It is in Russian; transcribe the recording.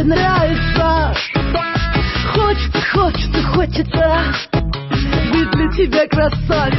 нравится. Хочется, хочется, хочется быть для тебя красавицей.